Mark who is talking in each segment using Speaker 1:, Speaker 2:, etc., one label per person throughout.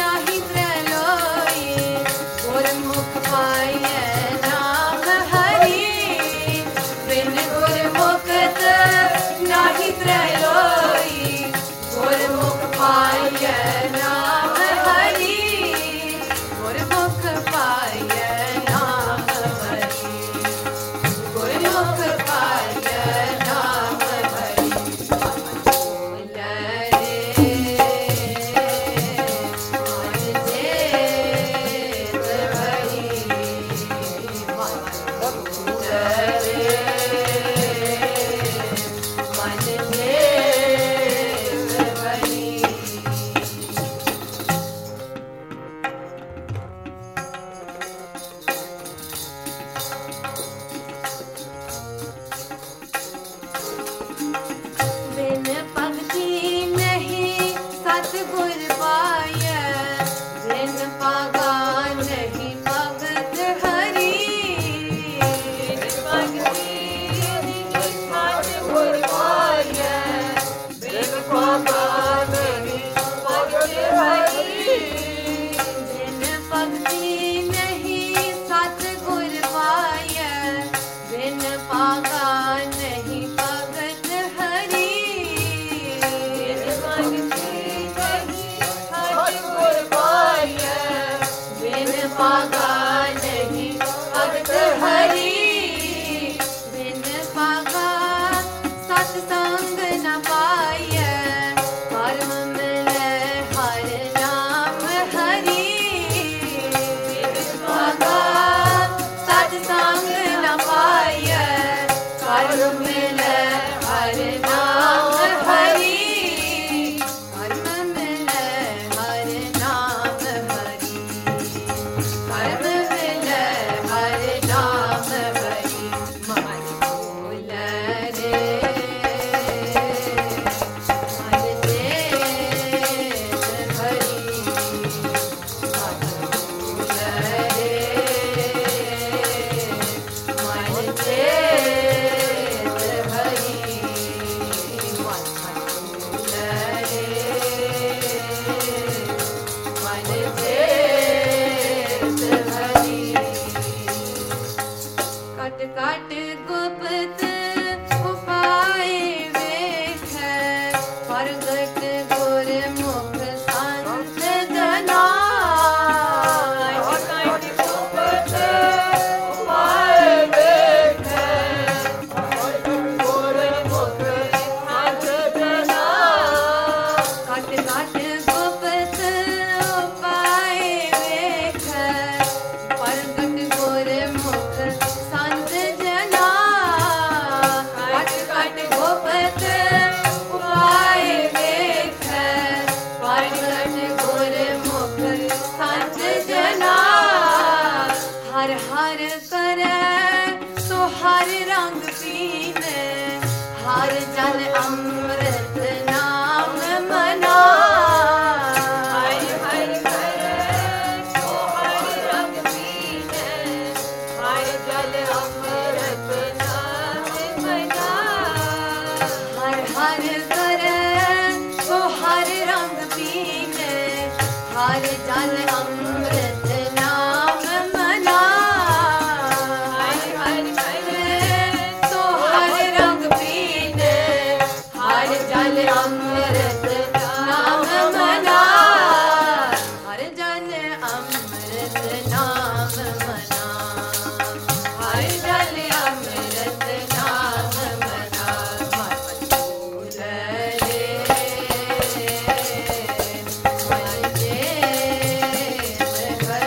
Speaker 1: नाही त्रलोई गुरमुख पाइए नाम हरि बिन गुरमुखत नाही त्रलोई गुरमुख पाइए नाम हरि गुरमुख पाइए नाम हरि गुरमुख पाइए नाम हरि बोल रे मन जेत भरी बोल रे मन जेत भरी बिन भगति नहीं सतगुर पाया बिन पागा नहीं भगत हरि बिन भगति नहीं सतगुर पाया बिन पागा नहीं भगत हरि बिन भगति नहीं सतगुर पाया बिन पागा नहीं भगत हरि बिन भगति नहीं सतगुर पाया बिन पागा नहीं भगत हरि बिन पागा सत्संग न पाया परम मिले हर नाम हरि बिन पागा सत्संग न पाया परम मिले हर नाम हरि परम मिले हर नाम हरि परम मिले हर नाम हरि मन बोल रे मन जेत भरी मन बोल रे मन जेत भरी मन बोल रे मन जेत भरी कट कट गुप्त उपाय वेख प्रगट गुरमुख संत जना कट कट गुप्त उपाय वेख प्रगट गुरमुख संत जना कट कट गुप्त उपाय वेख प्रगट गुरमुख संत जना कट कट गुप्त उपाय वेख प्रगट गुरमुख संत जना हर हर करे सो हर रंग पीने हर जल अमृत नाम मना हर हर करे सो हर रंग पीने हर जल अमृत नाम मना हर हर करे सो हर रंग पीने हर जल अमृत नाम मना हर हर करे सो हर रंग पीने हर जल अमृत नाम मना हर जल अमृत नाम मना हर जल अमृत नाम मना मन बोल रे मन जेत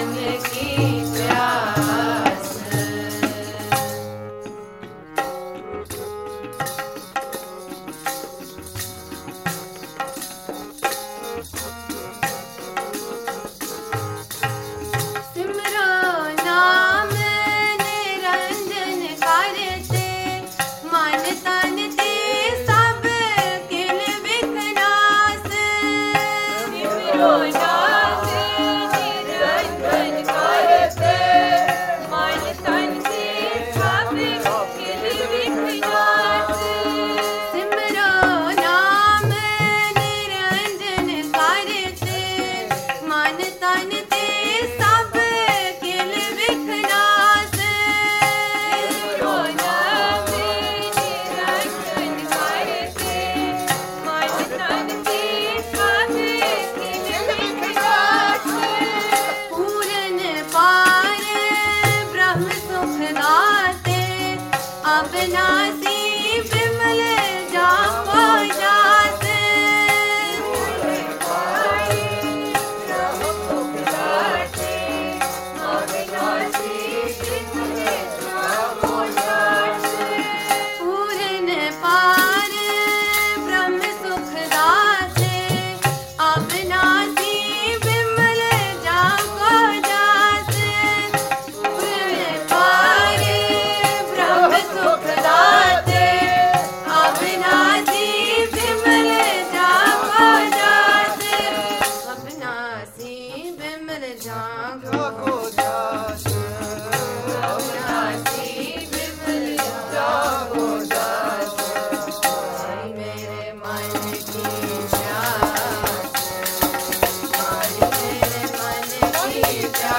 Speaker 1: मन की प्यास। सिमरो नाम निरंजन करते, मन तन ते सब किल विघनाश। सिमरो नाम निरंजन करते, मन तन ते सब किल विघनाश। सिमरो नाम निरंजन करते, मन तन ते सब किल विघनाश। सिमरो नाम निरंजन करते, मन तन ते सब किल विघनाश। पूरन पार ब्रह्म सुख दाते, अविनाशी विमल जाको जाते। पूरन पार ब्रह्म सुख दाते, अविनाशी विमल जाको जाते। पूरन पार ब्रह्म सुख दाते, अविनाशी विमल जाको जाते। पूरन पार ब्रह्म सुख दाते, अविनाशी विमल जाको जाते। अविनाशी विमल जाको जाते, अविनाशी विमल जाको जाते। आई मेरे मन की प्यास, आई मेरे मन की प्यास।